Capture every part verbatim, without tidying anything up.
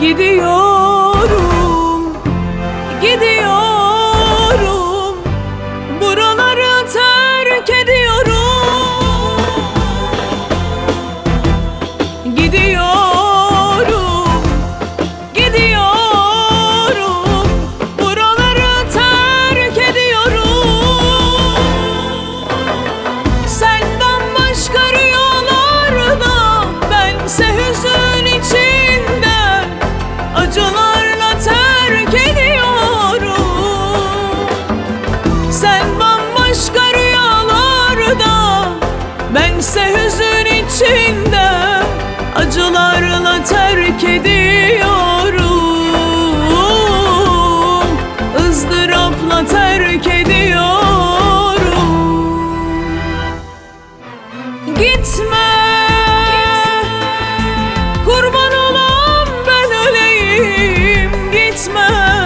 Gidiyorum, gidiyorum, buraları terk ediyorum. Gidiyorum, gidiyorum, buraları terk ediyorum. Sen bambaşka rüyalarda, bense hüzün içinde, acılarla terk ediyorum. Sen bambaşka rüyalarda, bense hüzün içinde, acılarla terk ediyorum. ızdırapla terk ediyorum. Gitme, kurban olam ben öleyim. Gitme,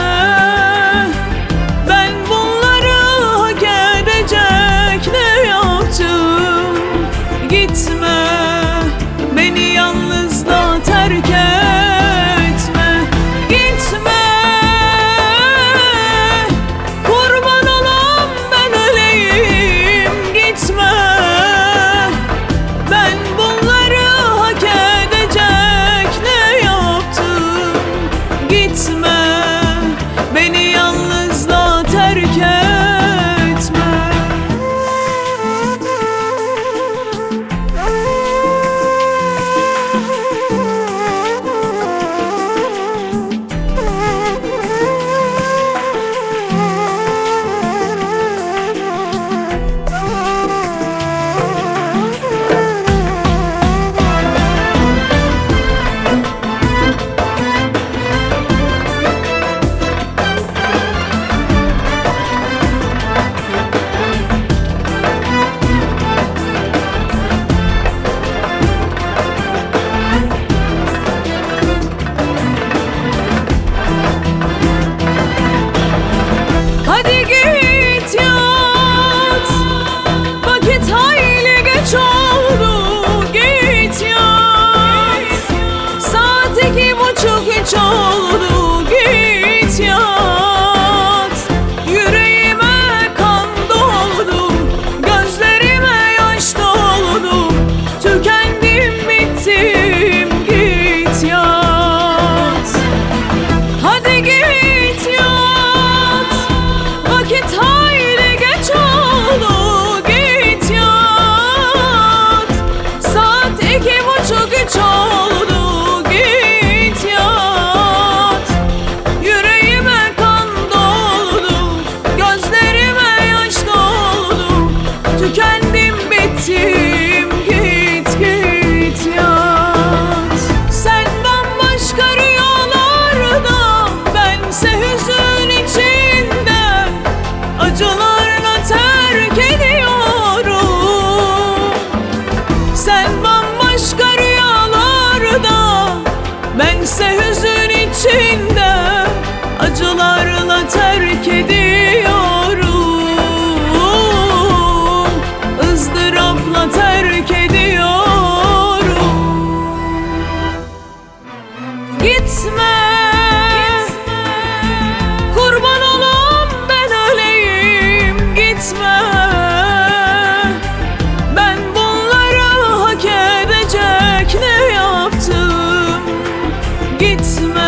ben bunları hak edecek ne yaptım? Gitme, beni yalnızla terk etme. Gitme, kurban olam ben öleyim. Gitme, ben bunları hak edecek ne yaptım? Gitme, beni yalnızla terk etme. Hadi git yat, vakit hayli geç oldu. Git yat, saat iki buçuk üç oldu. Git yat, yüreğime kan doldu, gözlerime yaş doldu. Tükendim, bittim, git yat. Hadi git yat, vakit hayli geç oldu. Git yat, saat iki buçuk üç oldu. Git yat, yüreğime kan doldu, gözlerime yaş doldu. Tükendim, bittim, git git yat. Sen bambaşka rüyalarda, bense hüzün içinde, acılarla terk ediyorum. Sen bambaşka rüyalarda, bense hüzün içinde, acılarla terk ediyorum. ızdırapla terk ediyorum. Gitme, kurban olam ben öleyim. Gitme, ben bunları hak edecek ne yaptım? Gitme,